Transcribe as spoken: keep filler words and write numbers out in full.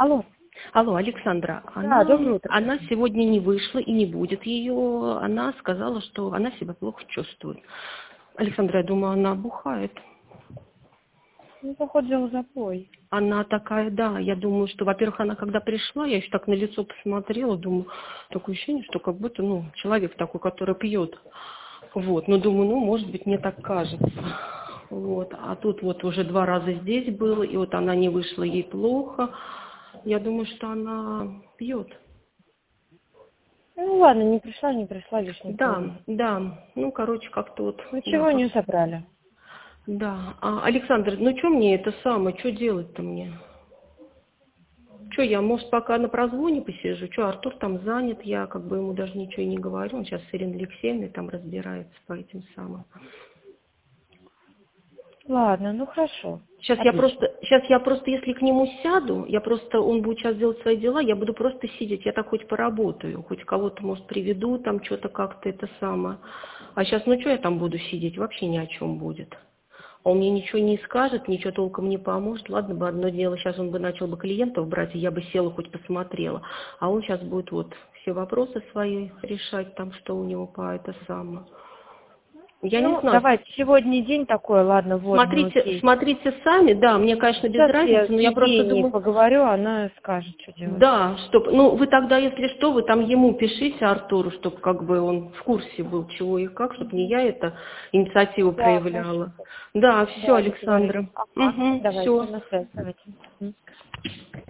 Алло. Алло, Александра, Да, она, доброе утро. она сегодня не вышла и не будет ее. Она сказала, что она себя плохо чувствует. Александра, я думаю, она бухает. Ну, походу, запой. Она такая, да, я думаю, что, во-первых, она когда пришла, я еще так на лицо посмотрела, думаю, такое ощущение, что как будто, ну, человек такой, который пьет. Вот, но думаю, ну, может быть, мне так кажется. Вот, а тут вот уже два раза здесь было, и вот она не вышла, ей плохо. Я думаю, что она пьет. Ну, ладно, не пришла, не пришла, лишний Да, повод. да, ну, короче, как-то вот, Ну, да, чего как... не собрали? Да, а, Александр, ну, что мне это самое, что делать-то мне? Что, я, может, пока на прозвоне посижу? Что, Артур там занят, я как бы ему даже ничего и не говорю, он сейчас с Ириной Алексеевной там разбирается по этим самым. Ладно, ну хорошо. Сейчас я Отлично. просто, сейчас я просто, если к нему сяду, я просто, он будет сейчас делать свои дела, я буду просто сидеть, я так хоть поработаю, хоть кого-то, может, приведу, там что-то как-то это самое. А сейчас, ну, что я там буду сидеть, вообще ни о чем будет. Он мне ничего не скажет, ничего толком не поможет. Ладно бы одно дело, сейчас он бы начал бы клиентов брать, и я бы села, хоть посмотрела. А он сейчас будет вот все вопросы свои решать, там, что у него по это самое. Я не Ну, знаю. давайте, сегодня день такой, ладно, водный, Смотрите, окей. смотрите сами, да, мне, конечно, без Сейчас я разницы, с но я просто Евгенией думаю, поговорю, она скажет, что делать. да, чтоб, ну, вы тогда, если что, вы там ему пишите, Артуру, чтобы как бы он в курсе был, чего и как, чтобы не я это инициативу Да, хорошо. проявляла. Да, все, Да, договорились. Александра. Ага, Угу, давайте, все. на связь, давайте. Мгм.